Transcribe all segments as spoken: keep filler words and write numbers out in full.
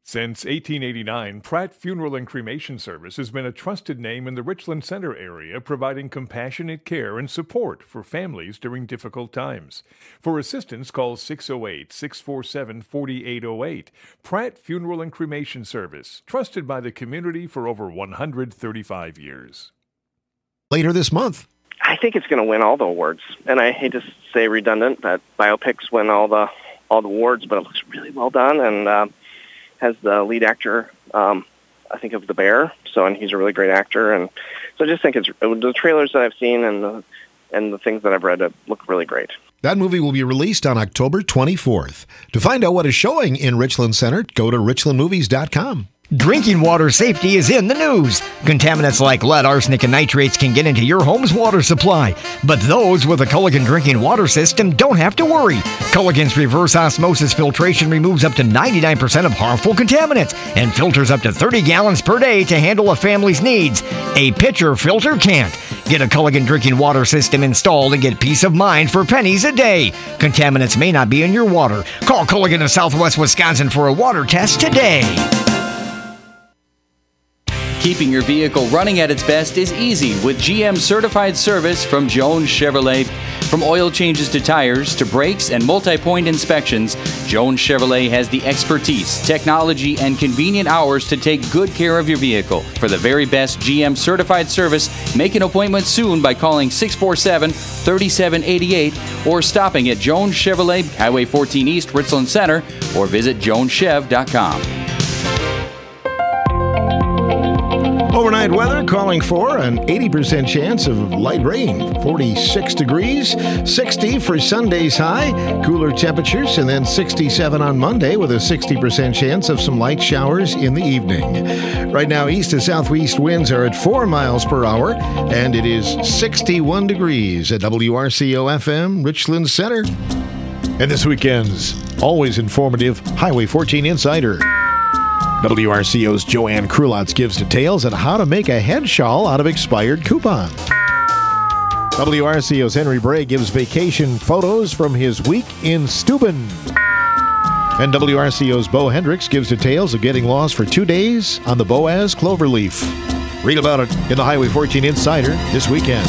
Since eighteen eighty-nine, Pratt Funeral and Cremation Service has been a trusted name in the Richland Center area, providing compassionate care and support for families during difficult times. For assistance, call six oh eight, six four seven, four eight oh eight. Pratt Funeral and Cremation Service, trusted by the community for over one hundred thirty-five years. Later this month. I think it's going to win all the awards, and I hate to say redundant that biopics win all the all the awards, but it looks really well done, and uh, has the lead actor, um, I think, of The Bear, so, and he's a really great actor, and so I just think it's the trailers that I've seen and the and the things that I've read look really great. That movie will be released on October twenty-fourth. To find out what is showing in Richland Center, go to richland movies dot com. Drinking water safety is in the news. Contaminants like lead, arsenic, and nitrates can get into your home's water supply. But those with a Culligan drinking water system don't have to worry. Culligan's reverse osmosis filtration removes up to ninety-nine percent of harmful contaminants and filters up to thirty gallons per day to handle a family's needs. A pitcher filter can't. Get a Culligan drinking water system installed and get peace of mind for pennies a day. Contaminants may not be in your water. Call Culligan of Southwest Wisconsin for a water test today. Keeping your vehicle running at its best is easy with G M certified service from Jones Chevrolet. From oil changes to tires to brakes and multi-point inspections, Jones Chevrolet has the expertise, technology, and convenient hours to take good care of your vehicle. For the very best G M certified service, make an appointment soon by calling six four seven, three seven eight eight or stopping at Jones Chevrolet, Highway fourteen East, Richland Center, or visit jones chev dot com. Overnight weather calling for an eighty percent chance of light rain, forty-six degrees, sixty for Sunday's high, cooler temperatures, and then sixty-seven on Monday with a sixty percent chance of some light showers in the evening. Right now, east to southwest winds are at four miles per hour, and it is sixty-one degrees at W R C O F M, Richland Center. And this weekend's always informative Highway fourteen Insider. W R C O's Joanne Krulotz gives details on how to make a head shawl out of expired coupons. W R C O's Henry Bray gives vacation photos from his week in Steuben. And W R C O's Bo Hendricks gives details of getting lost for two days on the Boaz Cloverleaf. Read about it in the Highway fourteen Insider this weekend.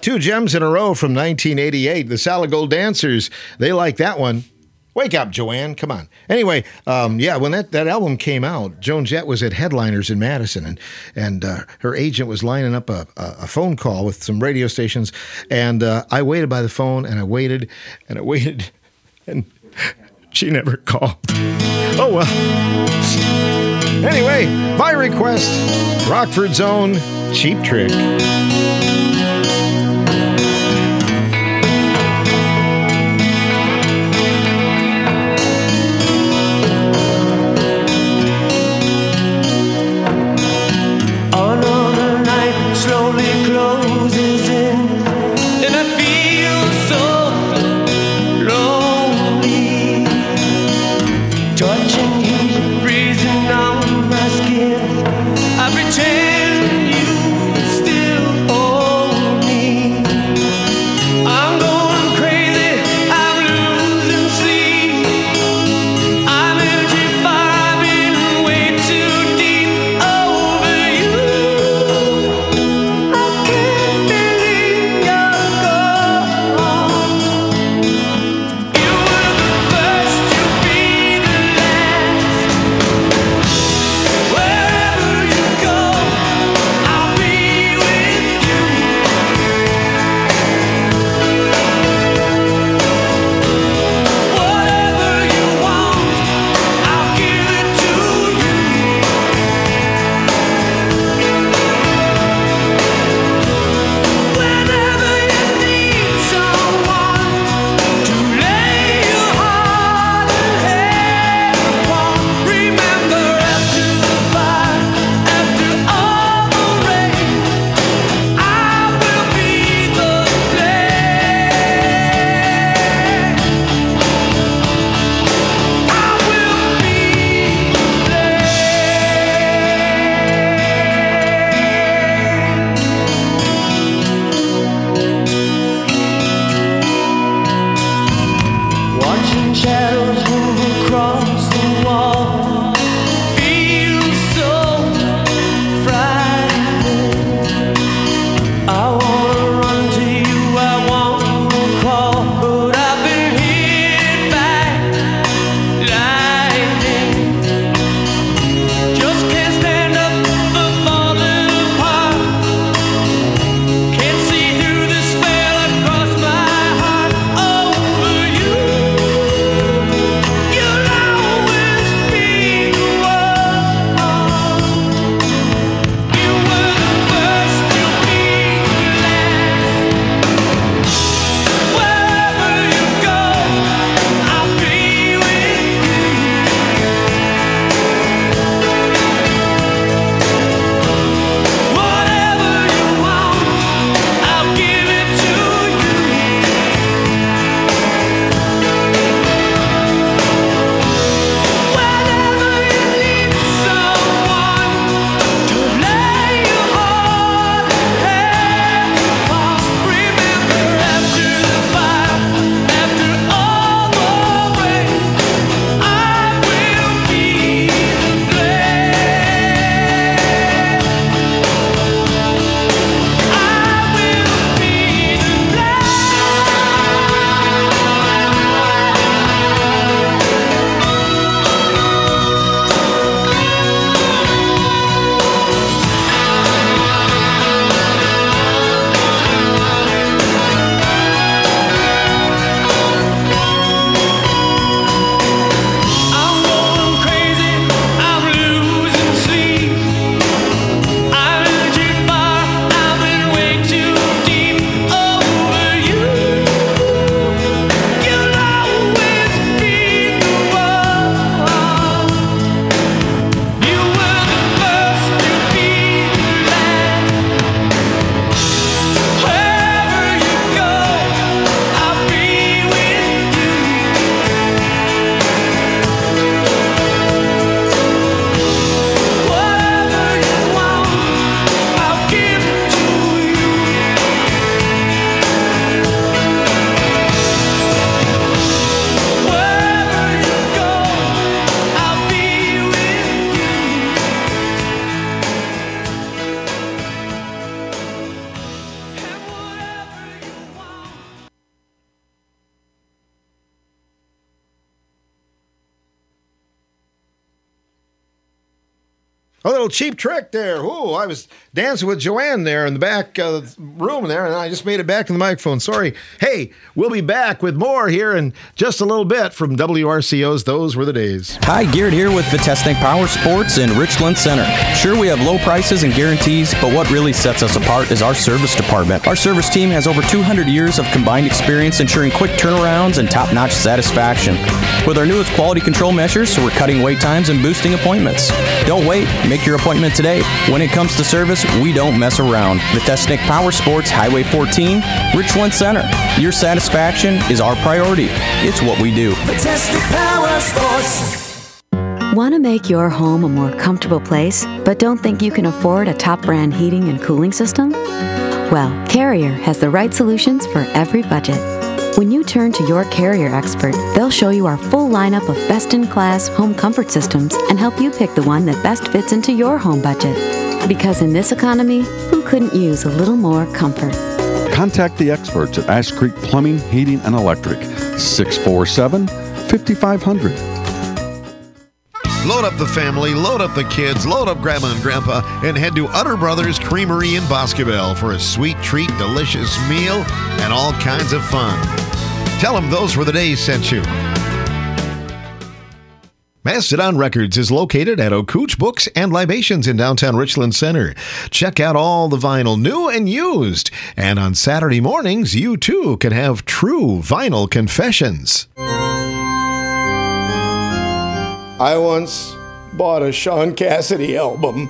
two gems in a row from nineteen eighty-eight. The Solid Gold Dancers, they like that one. Wake up, Joanne. Come on. Anyway, um, yeah, when that, that album came out, Joan Jett was at Headliners in Madison, and and uh, her agent was lining up a, a, a phone call with some radio stations, and uh, I waited by the phone, and I waited, and I waited, and she never called. Oh, well. Anyway, my request, Rockford's own Cheap Trick. Oh A little cheap trick there. Ooh, I was dancing with Joanne there in the back uh, room there, and I just made it back to the microphone. Sorry. Hey, we'll be back with more here in just a little bit from W R C O's Those Were the Days. Hi, Garrett here with Vitesnik Power Sports in Richland Center. Sure, we have low prices and guarantees, but what really sets us apart is our service department. Our service team has over two hundred years of combined experience ensuring quick turnarounds and top-notch satisfaction. With our newest quality control measures, we're cutting wait times and boosting appointments. Don't wait. Make your appointment today. When it comes to service, we don't mess around. Vitesnik Power Sports, Highway fourteen, Richland Center. Your satisfaction is our priority. It's what we do. Vitesnik Power Sports. Want to make your home a more comfortable place, but don't think you can afford a top brand heating and cooling system? Well, Carrier has the right solutions for every budget. When you turn to your Carrier expert, they'll show you our full lineup of best-in-class home comfort systems and help you pick the one that best fits into your home budget. Because in this economy, who couldn't use a little more comfort? Contact the experts at Ash Creek Plumbing, Heating, and Electric, six four seven, five five zero zero. Load up the family, load up the kids, load up Grandma and Grandpa, and head to Utter Brothers Creamery in Boscobel for a sweet treat, delicious meal, and all kinds of fun. Tell them Those Were the Days sent you. Mastodon Records is located at O'Cooch Books and Libations in downtown Richland Center. Check out all the vinyl, new and used. And on Saturday mornings, you too can have true vinyl confessions. I once bought a Sean Cassidy album.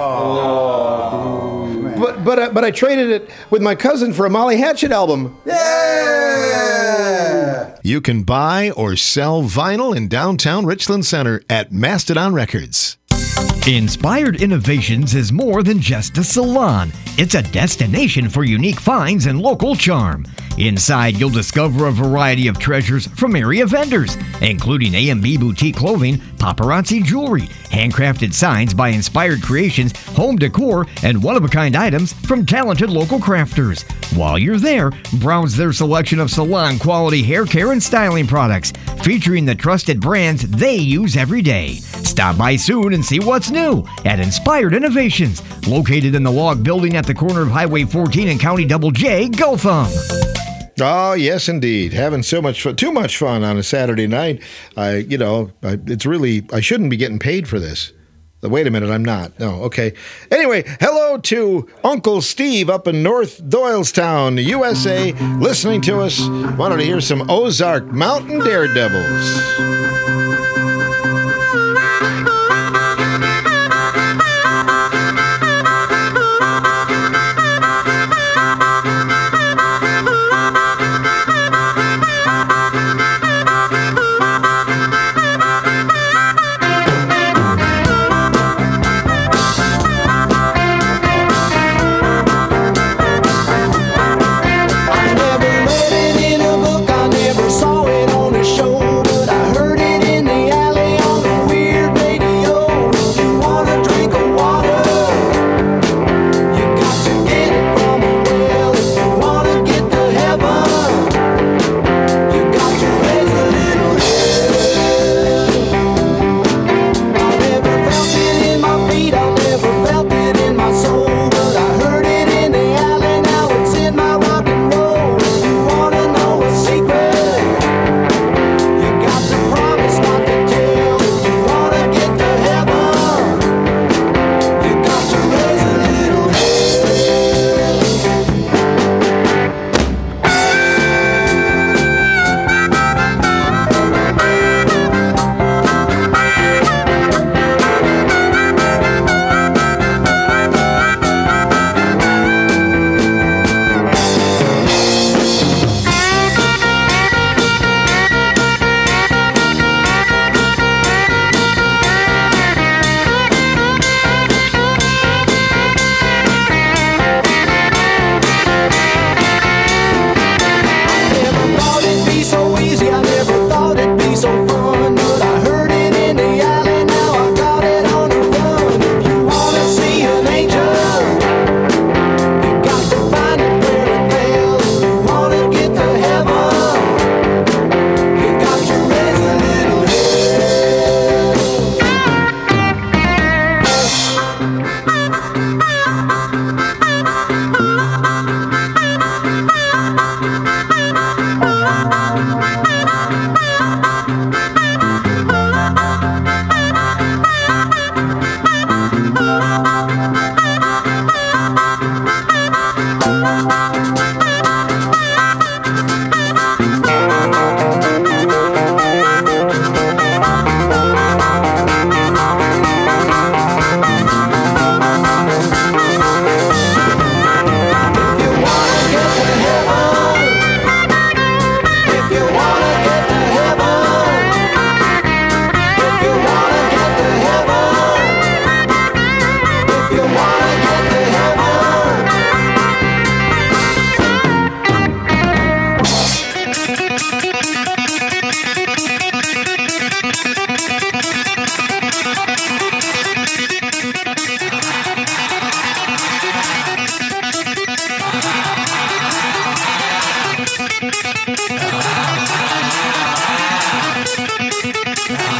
Oh. Man. But but uh, but I traded it with my cousin for a Molly Hatchet album. Yeah! You can buy or sell vinyl in downtown Richland Center at Mastodon Records. Inspired Innovations is more than just a salon. It's a destination for unique finds and local charm. Inside, you'll discover a variety of treasures from area vendors, including A and B boutique clothing, paparazzi jewelry, handcrafted signs by Inspired Creations, home decor, and one-of-a-kind items from talented local crafters. While you're there, browse their selection of salon-quality hair care and styling products, featuring the trusted brands they use every day. Stop by soon and see what's new at Inspired Innovations, located in the Log Building at the corner of Highway fourteen and County Double J, Gotham. Oh, yes, indeed. Having so much fun, too much fun on a Saturday night. I, you know, I, it's really, I shouldn't be getting paid for this. Wait a minute, I'm not. No, okay. Anyway, hello to Uncle Steve up in North Doylestown, U S A, listening to us. Wanted to hear some Ozark Mountain Daredevils. Saw it on the show, but I heard it in the alley.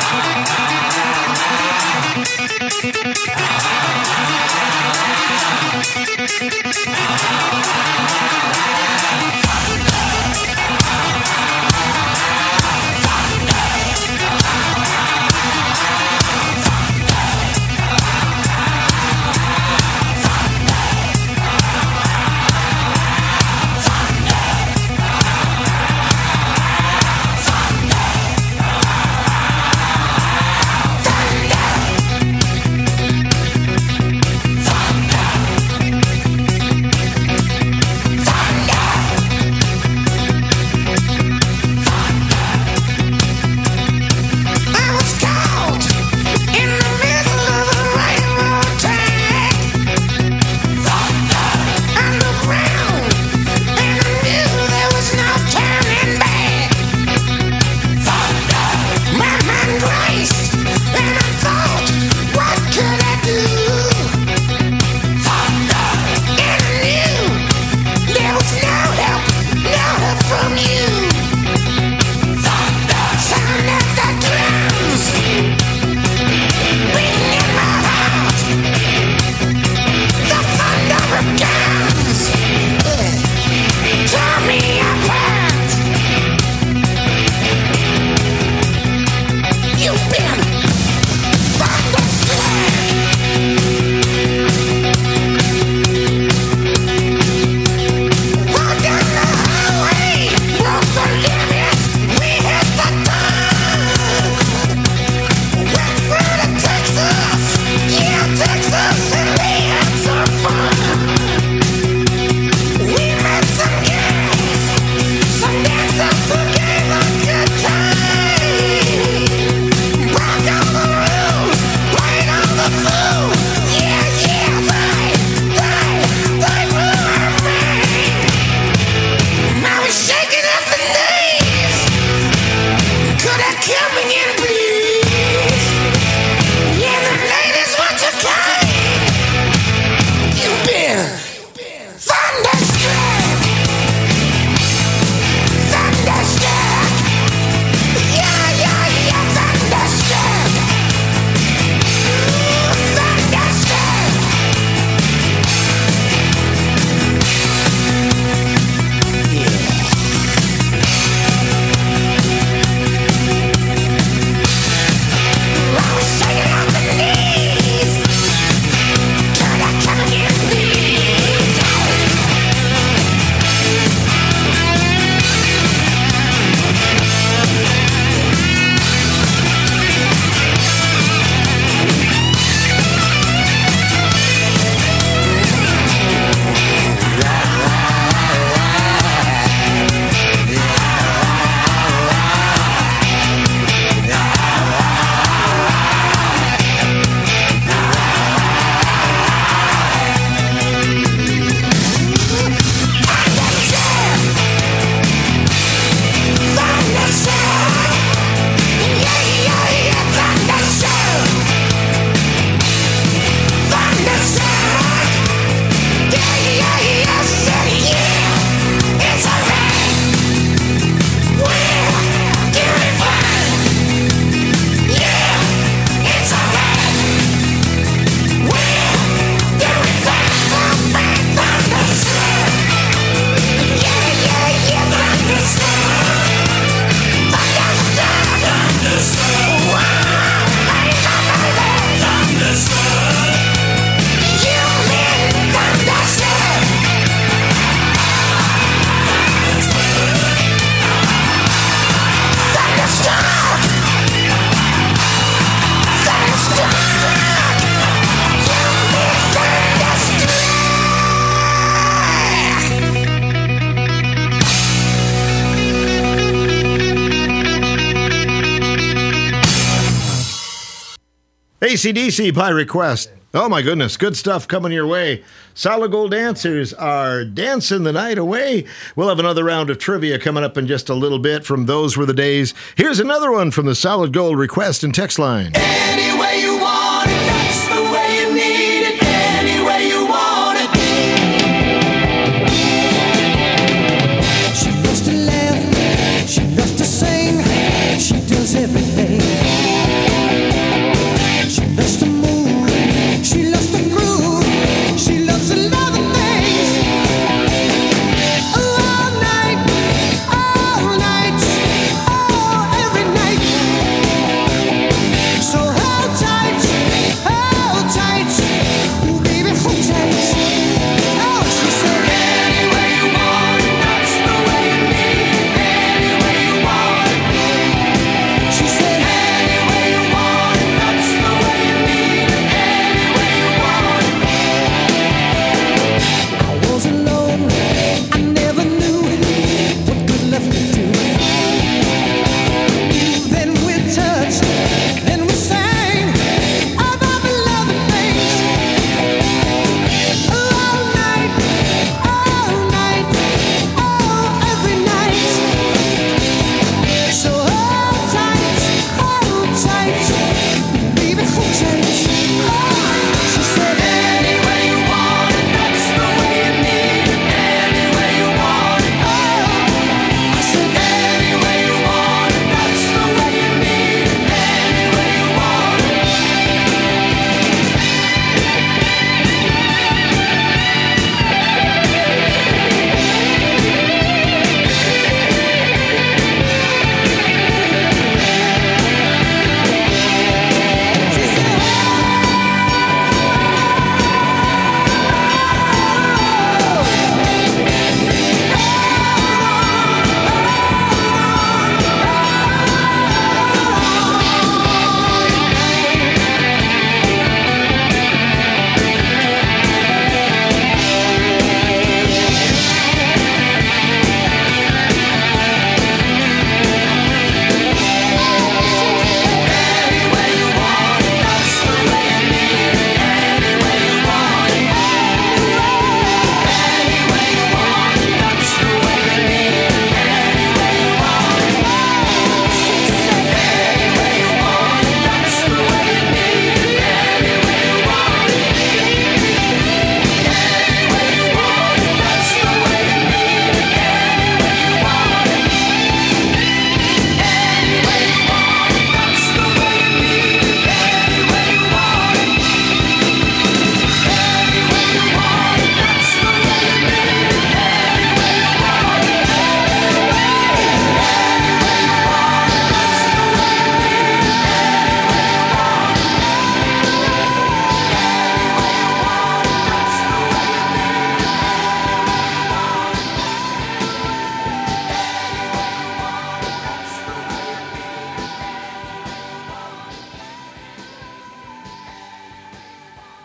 A C D C by request. Oh my goodness, good stuff coming your way. Solid Gold Dancers are dancing the night away. We'll have another round of trivia coming up in just a little bit from Those Were the Days. Here's another one from the Solid Gold request and text line. Any way you want it, that's the way you need it. Any way you want it. She loves to laugh, she loves to sing, she does everything.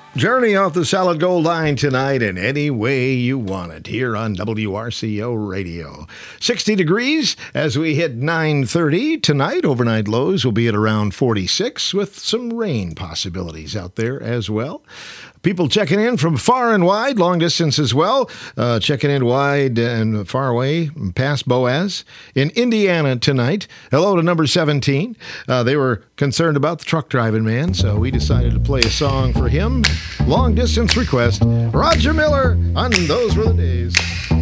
Journey off the Solid Gold Line tonight in any way you want it here on W R C O Radio. sixty degrees as we hit nine thirty tonight. Overnight lows will be at around forty-six with some rain possibilities out there as well. People checking in from far and wide, long distance as well. Uh, checking in wide and far away, past Boaz. In Indiana tonight. Hello to number seventeen. Uh, they were concerned about the truck driving man, so we decided to play a song for him. Long distance request. Roger Miller on Those Were the Days.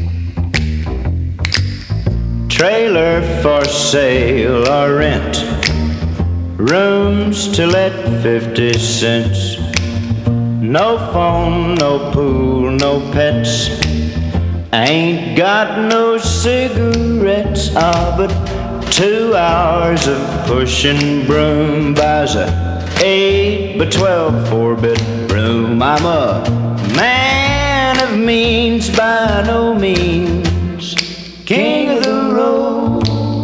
Trailer for sale or rent. Rooms to let fifty cents. No phone, no pool, no pets. Ain't got no cigarettes. Ah, but two hours of pushing broom buys a eight by twelve four-bit room. I'm a man of means by no means, king of the road.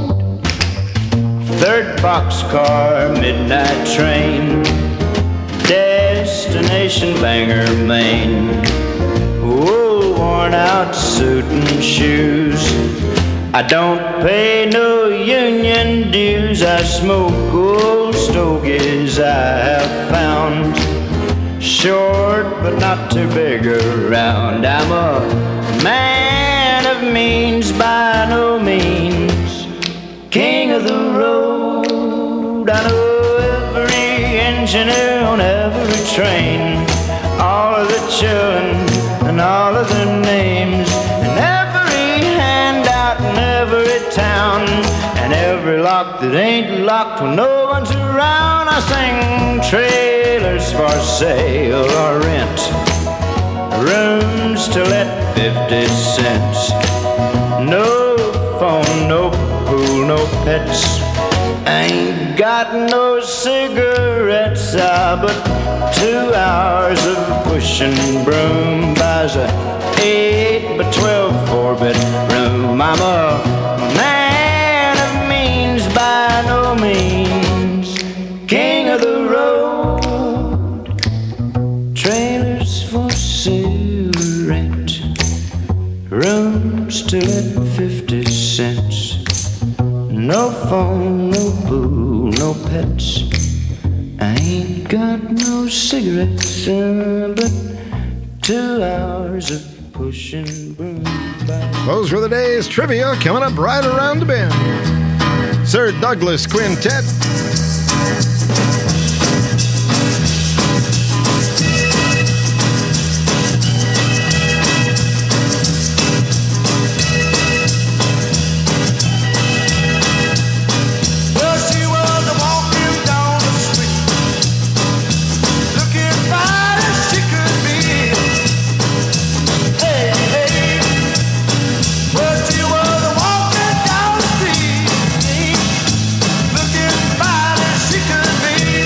Third boxcar, midnight train, destination Bangor, Maine. Oh, worn out suit and shoes. I don't pay no union dues. I smoke old stogies I have found, short but not too big around. I'm a man of means by no means, king of the road. I know every engineer on every train, all of the children and all of their names, and every handout in every town, and every lock that ain't locked when no one's around. I sing trailers for sale or rent, rooms to let fifty cents. No phone, no pool, no pets. Ain't got no cigarettes, ah, but two hours of pushing broom buys a eight by twelve four-bit room. I'm a man of means by no means, king of the road. Trailers for sale or rent, rooms to let fifty cents. No phone, no pool, no pets. I ain't got no cigarettes, uh, but two hours of pushing broom by. Those were the days. Trivia coming up right around the bend. Sir Douglas Quintet. Looking fine as she could be.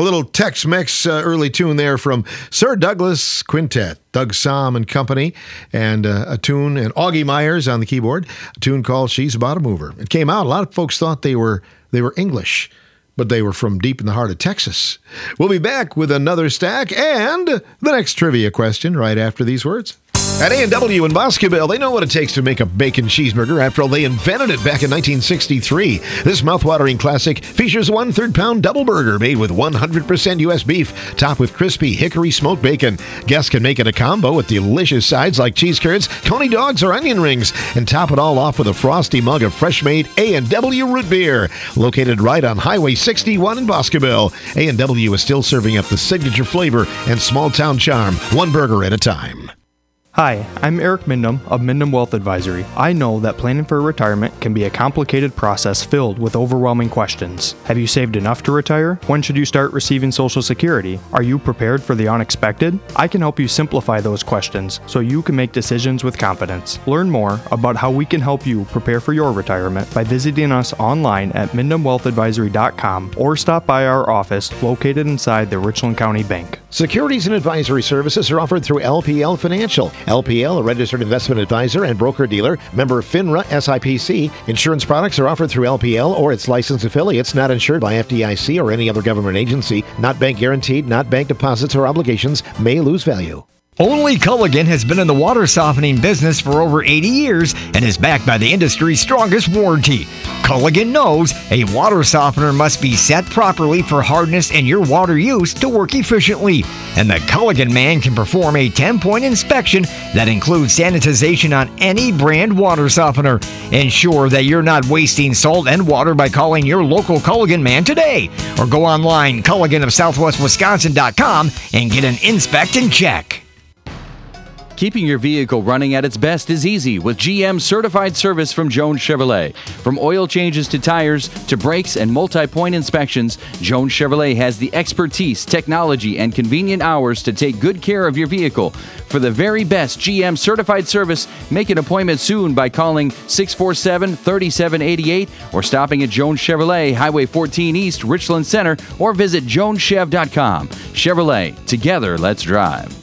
A little Tex-Mex uh, early tune there from Sir Douglas Quintet, Doug Somm and Company, and uh, a tune, and Augie Myers on the keyboard, a tune called She's About a Mover. It came out, a lot of folks thought they were they were English, but they were from deep in the heart of Texas. We'll be back with another stack and the next trivia question right after these words. At A and W in Boscobel, they know what it takes to make a bacon cheeseburger. After all, they invented it back in nineteen sixty-three. This mouthwatering classic features a one-third pound double burger made with one hundred percent U S beef, topped with crispy hickory smoked bacon. Guests can make it a combo with delicious sides like cheese curds, coney dogs, or onion rings, and top it all off with a frosty mug of fresh-made A and W root beer. Located right on Highway sixty-one in Boscobel, A and W is still serving up the signature flavor and small-town charm, one burger at a time. Hi, I'm Eric Mindham of Mindham Wealth Advisory. I know that planning for retirement can be a complicated process filled with overwhelming questions. Have you saved enough to retire? When should you start receiving Social Security? Are you prepared for the unexpected? I can help you simplify those questions so you can make decisions with confidence. Learn more about how we can help you prepare for your retirement by visiting us online at Mindham Wealth Advisory dot com or stop by our office located inside the Richland County Bank. Securities and advisory services are offered through L P L Financial. L P L, a registered investment advisor and broker-dealer, member FINRA S I P C. Insurance products are offered through L P L or its licensed affiliates, not insured by F D I C or any other government agency, not bank guaranteed, not bank deposits or obligations, may lose value. Only Culligan has been in the water softening business for over eighty years and is backed by the industry's strongest warranty. Culligan knows a water softener must be set properly for hardness and your water use to work efficiently. And the Culligan man can perform a ten-point inspection that includes sanitization on any brand water softener. Ensure that you're not wasting salt and water by calling your local Culligan man today. Or go online, Culligan of Southwest Wisconsin dot com, and get an inspect and check. Keeping your vehicle running at its best is easy with G M certified service from Jones Chevrolet. From oil changes to tires to brakes and multi-point inspections, Jones Chevrolet has the expertise, technology, and convenient hours to take good care of your vehicle. For the very best G M certified service, make an appointment soon by calling six four seven, three seven eight eight or stopping at Jones Chevrolet, Highway fourteen East, Richland Center, or visit jones chev dot com. Chevrolet, together let's drive.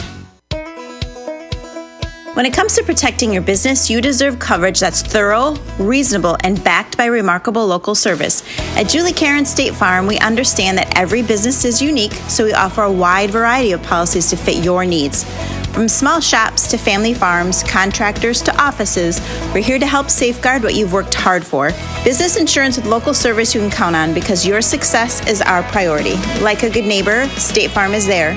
When it comes to protecting your business, you deserve coverage that's thorough, reasonable, and backed by remarkable local service. At Julie Karen State Farm, we understand that every business is unique, so we offer a wide variety of policies to fit your needs. From small shops to family farms, contractors to offices, we're here to help safeguard what you've worked hard for. Business insurance with local service you can count on because your success is our priority. Like a good neighbor, State Farm is there.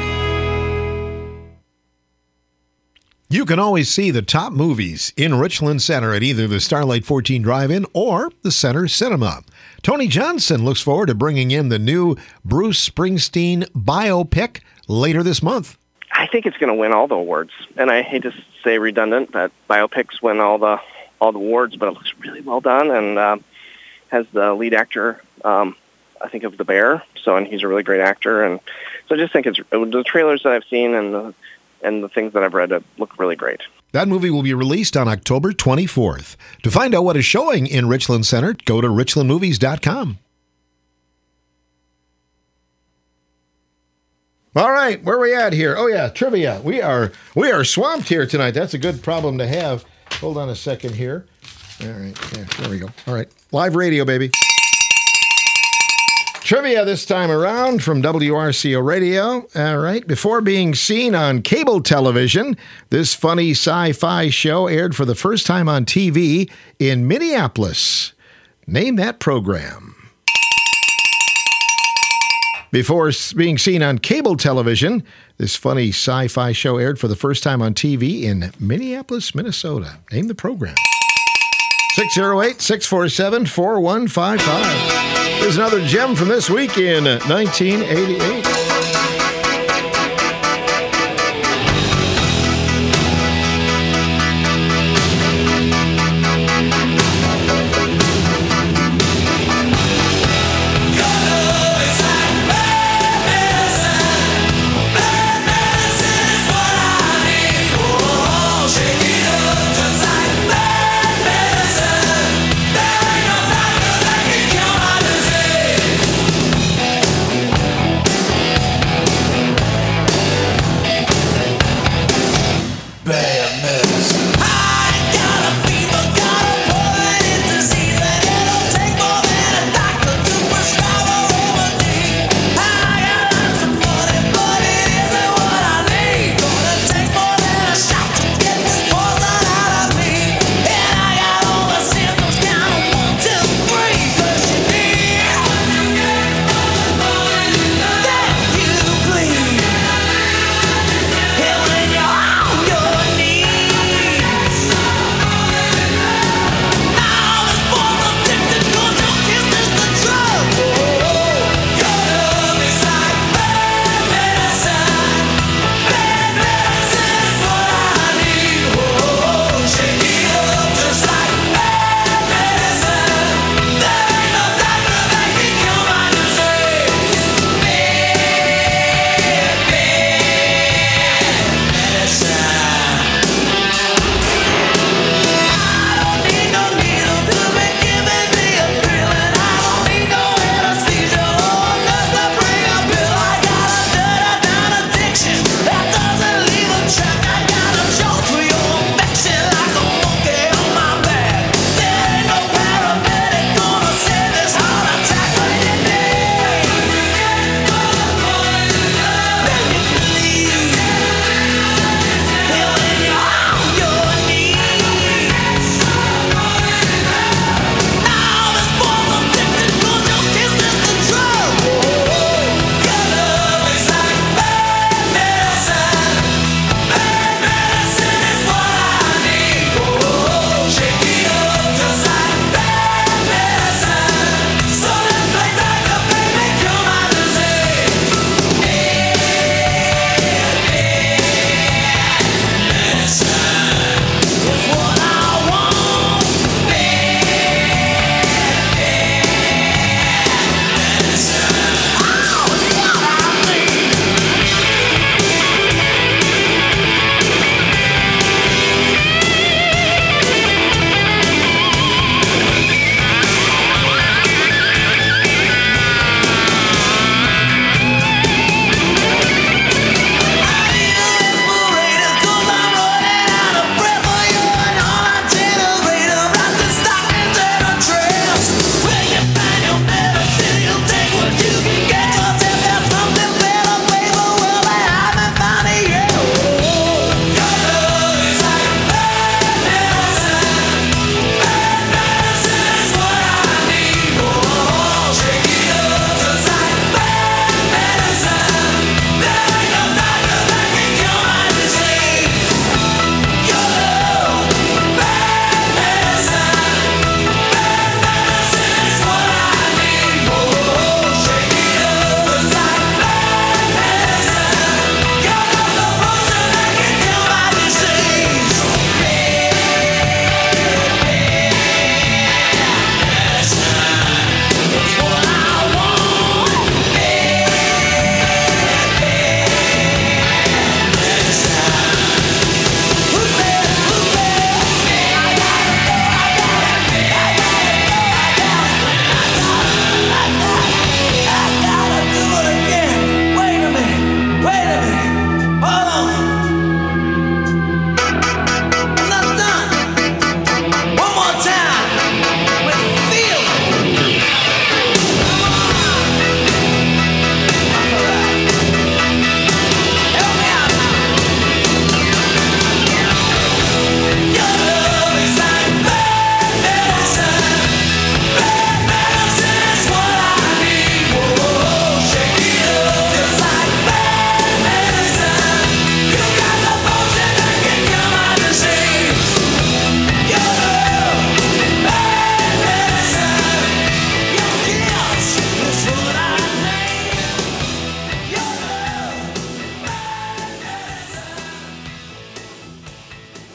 You can always see the top movies in Richland Center at either the Starlight fourteen Drive-In or the Center Cinema. Tony Johnson looks forward to bringing in the new Bruce Springsteen biopic later this month. I think it's going to win all the awards, and I hate to say redundant that biopics win all the all the awards, but it looks really well done and uh, has the lead actor, um, I think, of The Bear. So, and he's a really great actor, and so I just think it's the trailers that I've seen and the and the things that I've read look really great. That movie will be released on October twenty-fourth. To find out what is showing in Richland Center, go to richland movies dot com. All right, where are we at here? Oh yeah, trivia. We are we are swamped here tonight. That's a good problem to have. Hold on a second here. All right, yeah, there we go. All right, live radio, baby. Trivia this time around from W R C O Radio. All right. Before being seen on cable television, this funny sci-fi show aired for the first time on T V in Minneapolis. Name that program. Before being seen on cable television, this funny sci-fi show aired for the first time on T V in Minneapolis, Minnesota. Name the program. six oh eight, six four seven, four one five five. Here's another gem from this week in nineteen eighty-eight.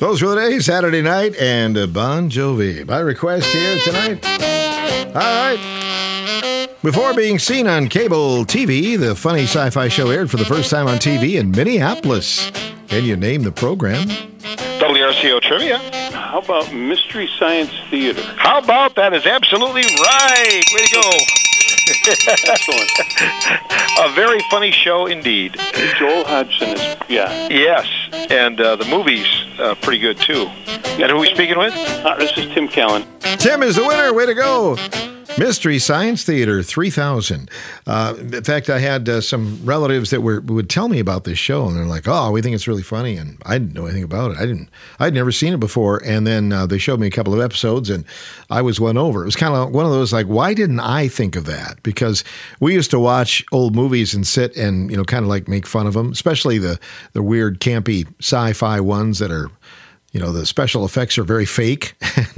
Those were the days, Saturday night, and uh, Bon Jovi. By request here tonight. All right. Before being seen on cable T V, the funny sci-fi show aired for the first time on T V in Minneapolis. Can you name the program? W R C O Trivia. How about Mystery Science Theater? How about that is absolutely right. Way to go. Excellent. A very funny show indeed. Joel Hodgson is, yeah. Yes, and uh, the movie's uh, pretty good too. And who are we speaking with? Uh, this is Tim Callan. Tim is the winner. Way to go. Mystery Science Theater three thousand. Uh, in fact, I had uh, some relatives that were would tell me about this show, and they're like, "Oh, we think it's really funny," and I didn't know anything about it. I didn't. I'd never seen it before, and then uh, they showed me a couple of episodes, and I was won over. It was kind of one of those like, why didn't I think of that? Because we used to watch old movies and sit and you know kind of like make fun of them, especially the the weird campy sci-fi ones that are. You know, the special effects are very fake.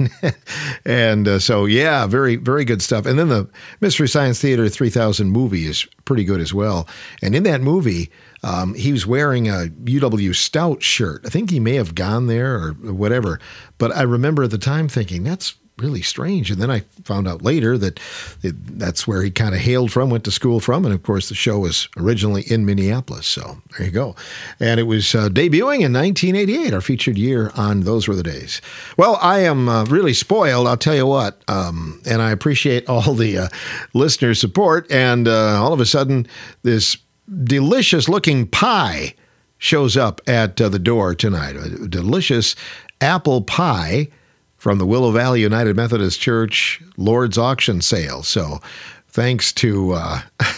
and uh, so, yeah, very, very good stuff. And then the Mystery Science Theater three thousand movie is pretty good as well. And in that movie, um, he was wearing a U W Stout shirt. I think he may have gone there or whatever. But I remember at the time thinking, that's really strange. And then I found out later that it, that's where he kind of hailed from, went to school from. And, of course, the show was originally in Minneapolis. So there you go. And it was uh, debuting in nineteen eighty-eight, our featured year on Those Were the Days. Well, I am uh, really spoiled, I'll tell you what. Um, and I appreciate all the uh, listener support. And uh, all of a sudden, this delicious-looking pie shows up at uh, the door tonight. A delicious apple pie from the Willow Valley United Methodist Church Lord's Auction Sale. So thanks to uh,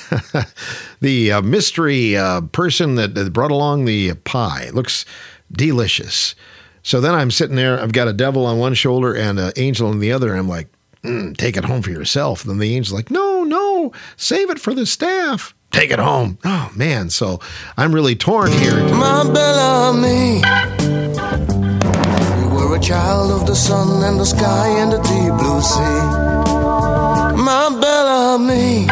the uh, mystery uh, person that, that brought along the pie. It looks delicious. So then I'm sitting there. I've got a devil on one shoulder and an angel on the other. And I'm like, mm, take it home for yourself. And then the angel's like, no, no, save it for the staff. Take it home. Oh, man. So I'm really torn here. My Bellamy. A child of the sun and the sky and the deep blue sea. Ma belle amie,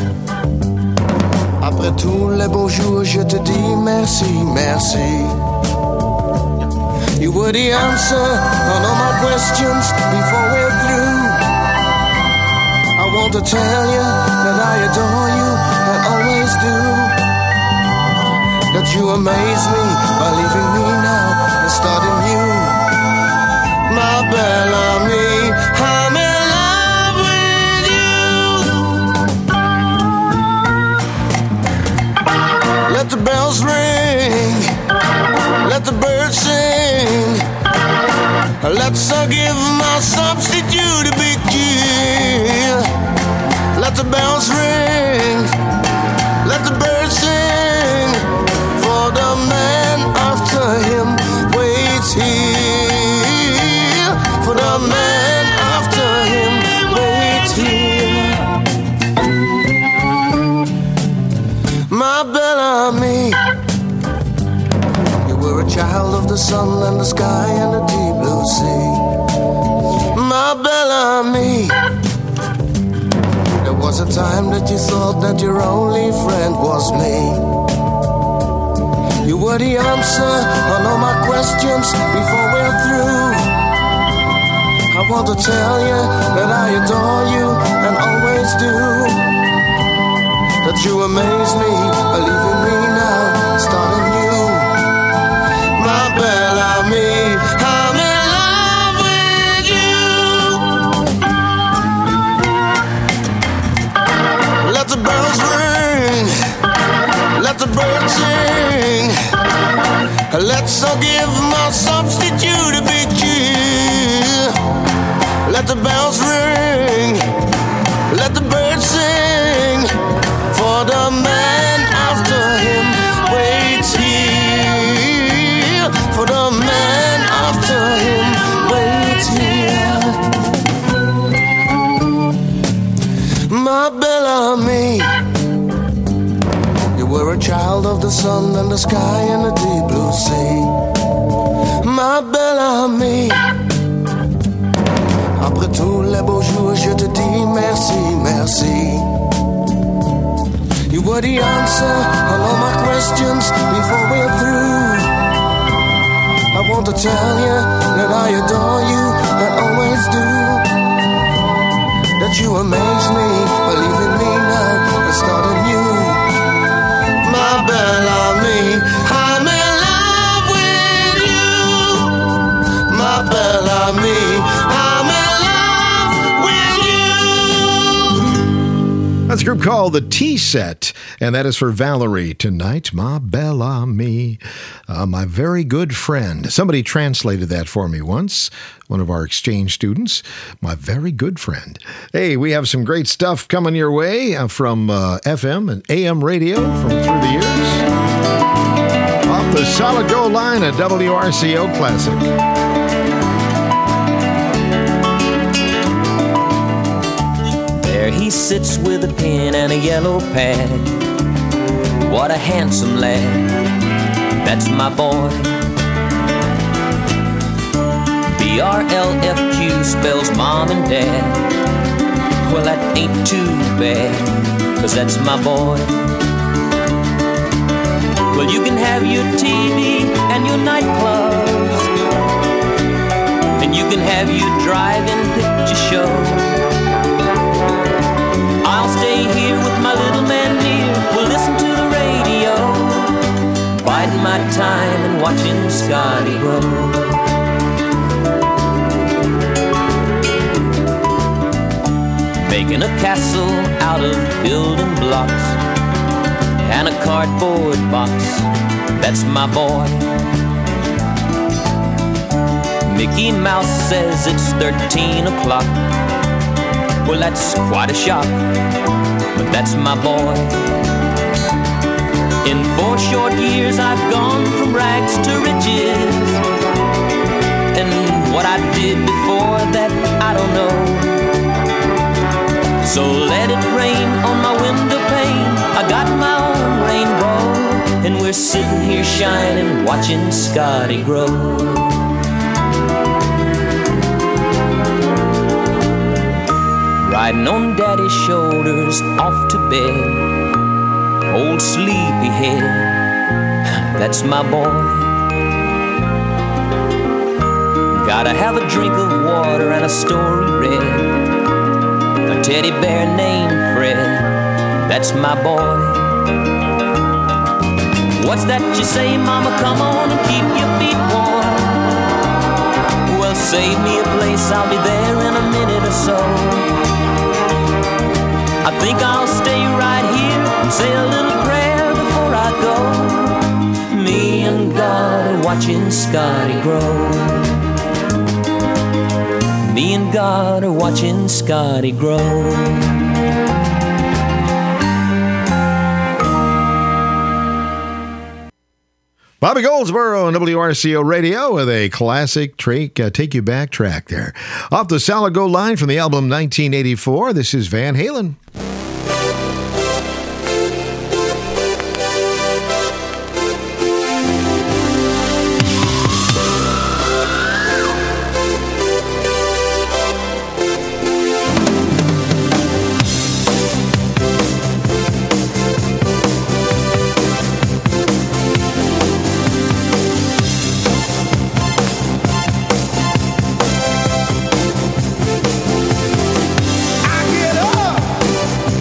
après tous les beaux jours, je te dis merci, merci. You were the answer on all my questions before we're through. I want to tell you that I adore you and always do. That you amaze me by leaving me now and starting new. My belle amie, I'm in love with you. Let the bells ring, let the birds sing. Let's uh, give my substitute a big cheer. Let the bells ring, let the birds sing. For the man after him waits here. For the man after him waits here. My Bellamy, you were a child of the sun and the sky and the deep blue sea. My Bellamy, there was a time that you thought that your only friend was me. You were the answer on all my questions before we're through. I want to tell you that I adore you and always do. That you amaze me by leaving me now, starting new. My belle amie, I'm in love with you. Let the bells ring, let the birds sing. Let's all give my substitute a big cheer. Let the bells ring, let the birds sing. For the man after him waits here. For the man after him waits here. My Bellamy, you were a child of the sun and the sky and the deep blue sea. Ma Bellamy, après tous les beaux jours, je te dis merci, merci. You were the answer on all my questions before we're through. I want want to tell you that I adore you and always do. That you amaze me, believe in me now and start anew. My Bellamy, I'm in love with you. My Bellamy, I'm in love with you. That's a group called the T-Set, and that is for Valerie tonight. Ma Bellamy, uh, my very good friend. Somebody translated that for me once, one of our exchange students. My very good friend. Hey, we have some great stuff coming your way uh, from uh, F M and A M radio from through the years. Off the Solid Gold line at W R C O Classic. There he sits with a pen and a yellow pad. What a handsome lad, that's my boy. B R L F Q spells mom and dad. Well, that ain't too bad, cause that's my boy. Well, you can have your T V and your nightclubs, and you can have your drive-in picture show. I'll stay here with my little man near. We'll listen to the radio, biding my time and watching Scotty grow. Making a castle out of building blocks and a cardboard box, that's my boy. Mickey Mouse says it's thirteen o'clock. Well, that's quite a shock, but that's my boy. In four short years I've gone from rags to riches, and what I did before that I don't know. So let it rain on my window pane, I got my own rainbow, and we're sitting here shining, watching Scotty grow. Riding on daddy's shoulders, off to bed, old sleepyhead, that's my boy. Gotta have a drink of water and a story read, a teddy bear named Fred, that's my boy. What's that you say, mama? Come on and keep your feet warm. Well, save me a place, I'll be there in a minute or so. I think I'll stay right here and say a little prayer before I go. Me and God are watching Scotty grow. Me and God are watching Scotty grow. Bobby Goldsboro on W R C O Radio with a classic take, uh, take you back track there. Off the Solid Gold line from the album nineteen eighty-four, this is Van Halen. I get up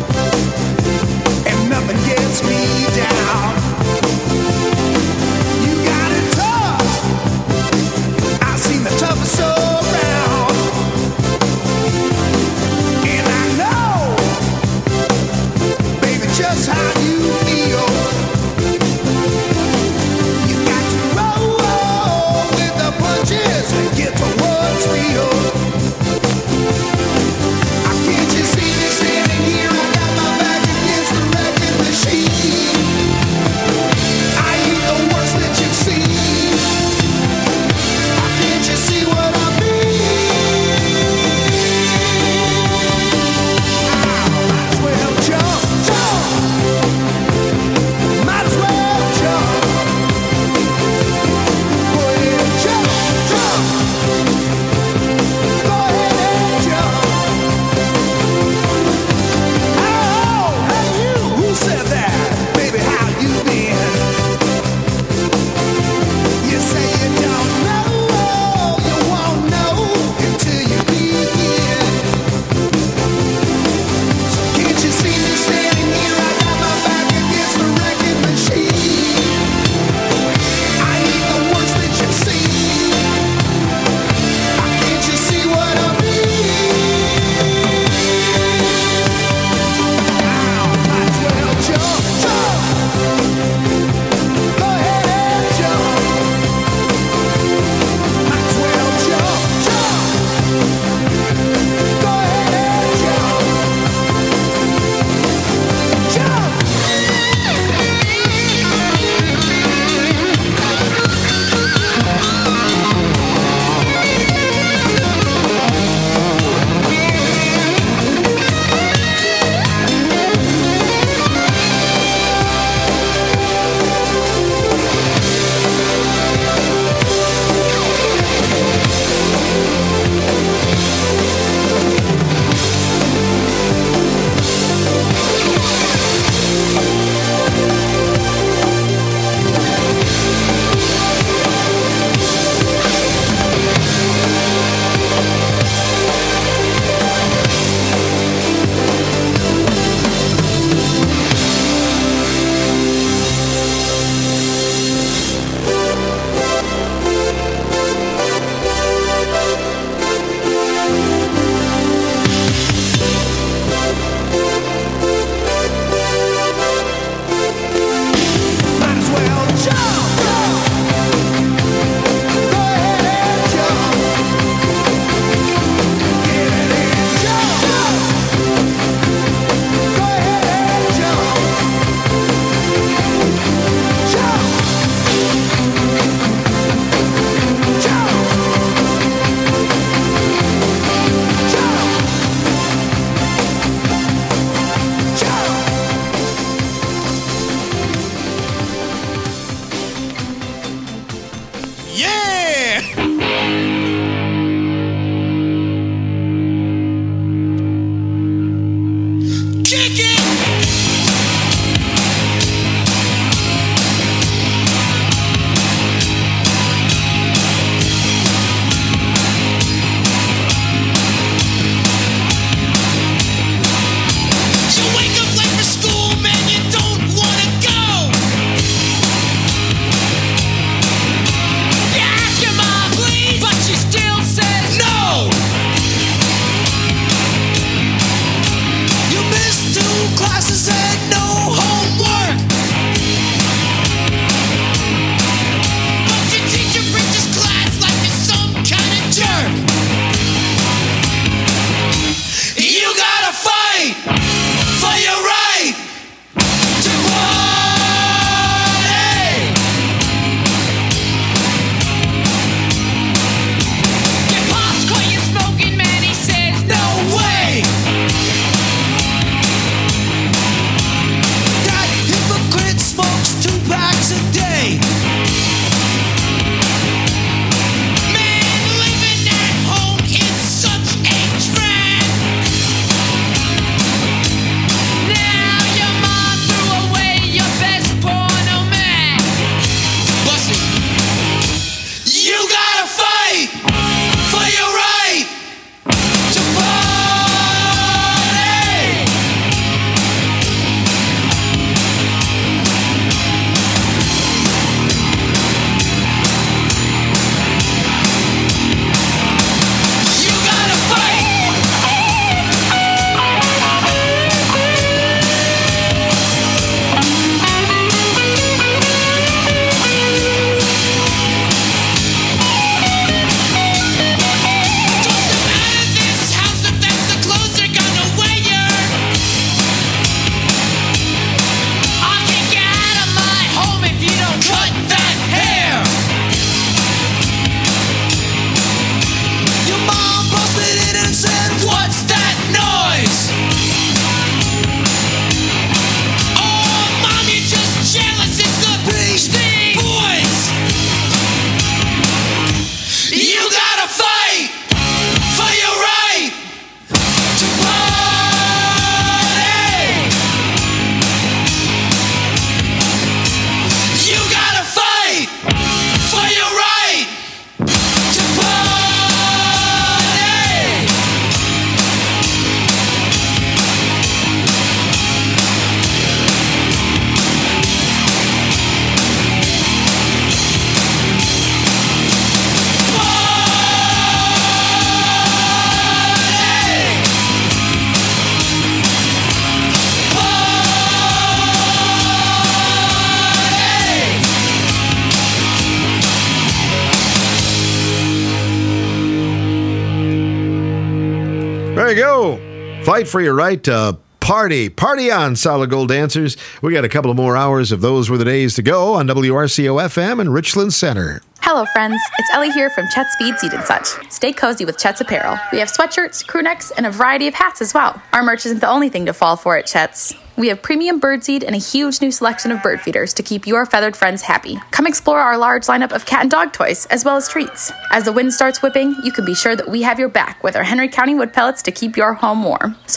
There you go. Fight for your right to party. Party on, Solid Gold dancers. We got a couple of more hours of Those Were the Days to go on W R C O F M in Richland Center. Hello, friends. It's Ellie here from Chet's Feed, Seed and Such. Stay cozy with Chet's Apparel. We have sweatshirts, crew necks, and a variety of hats as well. Our merch isn't the only thing to fall for at Chet's. We have premium birdseed and a huge new selection of bird feeders to keep your feathered friends happy. Come explore our large lineup of cat and dog toys, as well as treats. As the wind starts whipping, you can be sure that we have your back with our Henry County wood pellets to keep your home warm. So